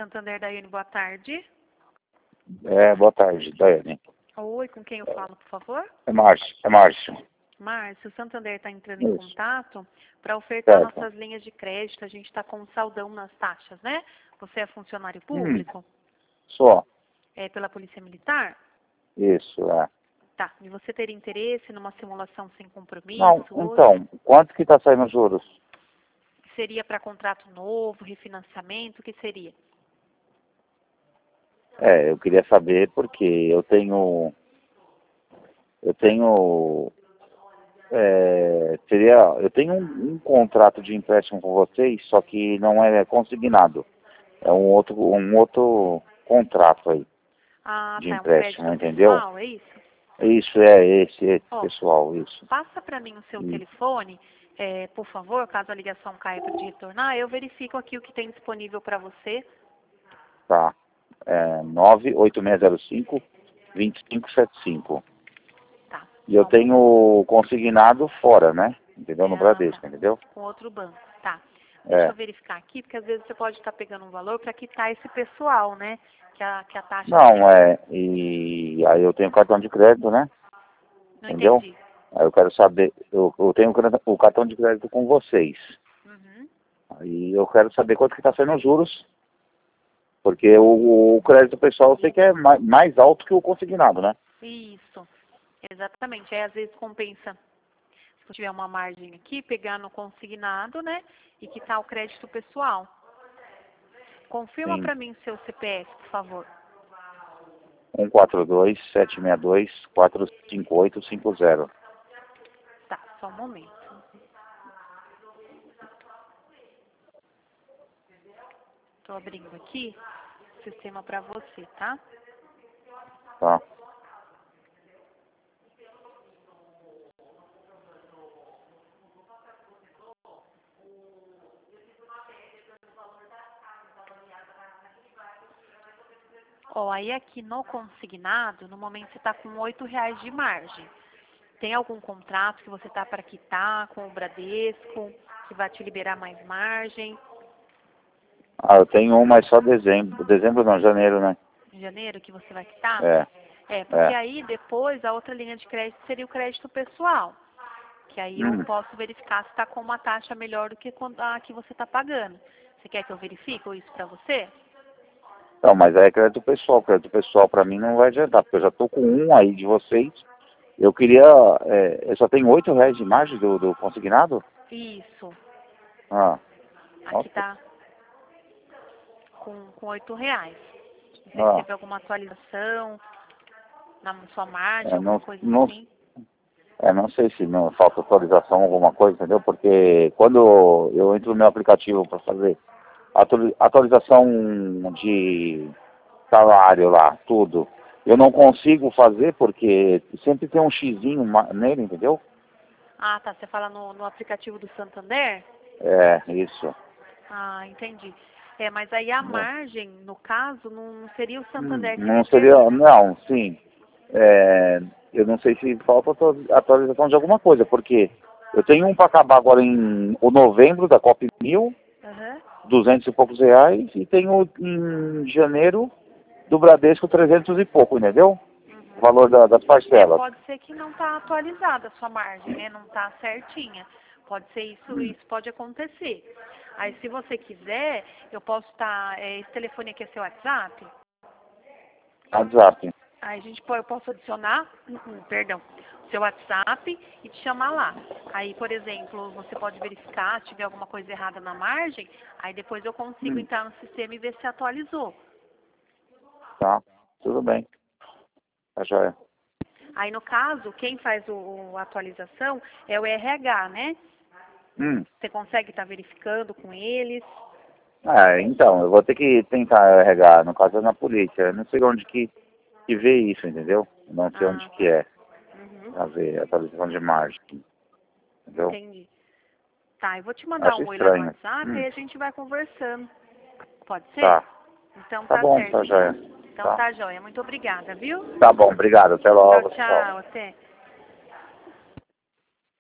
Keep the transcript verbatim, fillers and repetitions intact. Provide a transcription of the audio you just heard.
Santander, Daiane, boa tarde. É, boa tarde, Daiane. Oi, com quem eu falo, por favor? É Márcio, é Márcio. Márcio, o Santander está entrando Isso. em contato para ofertar Certo. nossas linhas de crédito. A gente está com um saldão nas taxas, né? Você é funcionário Hum, público? só. É pela Polícia Militar? Isso, é. Tá. E você teria interesse numa simulação sem compromisso Não, hoje? então, quanto que tá saindo os juros? Seria para contrato novo, refinanciamento? O que seria? É, eu queria saber porque eu tenho, eu tenho, é, seria, eu tenho um, um contrato de empréstimo com vocês, só que não é consignado. É um outro, um outro contrato aí Ah, de tá. É um empréstimo, crédito entendeu? pessoal, é isso? Isso é esse, esse Ó, pessoal, isso. passa para mim o seu E, telefone, é, por favor, caso a ligação caia para te retornar, eu verifico aqui o que tem disponível para você. tá. É, nove oito seis zero cinco, dois cinco sete cinco. Tá, E eu só um momento. tenho consignado fora, né? Entendeu? No É, tá, Bradesco, entendeu? com outro banco. Tá. Deixa eu É. verificar aqui, porque às vezes você pode estar pegando um valor para quitar esse pessoal, né? Que a, que a taxa Não, fica. é. E aí eu tenho cartão de crédito, né? Não Entendeu? entendi. Aí eu quero saber, eu, eu tenho o cartão de crédito com vocês. Uhum. Aí eu quero saber quanto que está sendo os juros, porque o, o crédito pessoal eu sei que é mais, mais alto que o consignado, né? Isso, exatamente. Aí às vezes compensa, se tiver uma margem aqui, pegar no consignado, né? E quitar o crédito pessoal. Confirma Sim. para mim o seu C P F, por favor. um quatro dois, sete seis dois, quatro cinco oito cinco zero. Tá, só um momento. Estou abrindo aqui o sistema para você, tá? Tá? Ó, aí aqui no consignado, no momento você está com oito reais de margem. Tem algum contrato que você está para quitar com o Bradesco, que vai te liberar mais margem? Ah, eu tenho um, mas só dezembro. Dezembro não, janeiro, né? Em janeiro que você vai quitar? É, É, porque é. aí depois a outra linha de crédito seria o crédito pessoal. Que aí eu Hum. posso verificar se está com uma taxa melhor do que a que você está pagando. Você quer que eu verifique isso para você? Não, mas aí é crédito pessoal. Crédito pessoal pra mim não vai adiantar, porque eu já tô com um aí de vocês. Eu queria. É, eu só tenho oito reais de margem do, do consignado? Isso. Ah, Aqui nossa. está com, com oito reais. Não sei se Ah, teve alguma atualização na sua margem, é, alguma não, coisa não, assim. é, não sei se não falta atualização alguma coisa, entendeu? Porque quando eu entro no meu aplicativo para fazer atu- atualização de salário lá, tudo, eu não consigo fazer porque sempre tem um xizinho ma- nele, entendeu? Ah, tá. Você fala no, no aplicativo do Santander? É, isso. Ah, entendi. É, mas aí a Entendeu? margem, no caso, não seria o Hum, Santander que não seria, determina. não, sim. É, eu não sei se falta atu- atualização de alguma coisa, porque eu tenho um para acabar agora em o novembro da Copa Mil, Aham. duzentos e poucos reais, e tenho em janeiro do Bradesco trezentos e pouco, entendeu? O Uhum. valor da- das É, parcelas. pode ser que não está atualizada a sua margem, né? Não está certinha. Pode ser isso, Hum, isso pode acontecer. Aí, se você quiser, eu posso estar. Esse telefone aqui é seu WhatsApp? WhatsApp. Aí a gente pode, eu posso adicionar, hum, hum, perdão, seu WhatsApp e te chamar lá. Aí, por exemplo, você pode verificar se tiver alguma coisa errada na margem, aí depois eu consigo Hum, entrar no sistema e ver se atualizou. tá, tudo bem. Tá joia. Aí, no caso, quem faz o, o- a atualização é o R H, né? Hum. Você consegue estar verificando com eles? Ah, então, eu vou ter que tentar regar, no caso é na polícia. Eu não sei onde que, que vê isso, entendeu? Eu não sei onde Ah, que tá. é, Uhum, pra ver a atualização de margem, entendeu? entendi. Tá, eu vou te mandar Acho um oi lá no estranho. WhatsApp e Hum, a gente vai conversando. Pode ser? tá. Então Tá tá bom, certo, tá joia. então. Então Tá. tá, joia. Muito obrigada, viu? Tá bom, obrigado. Até Tchau, logo, tchau. tchau. Até.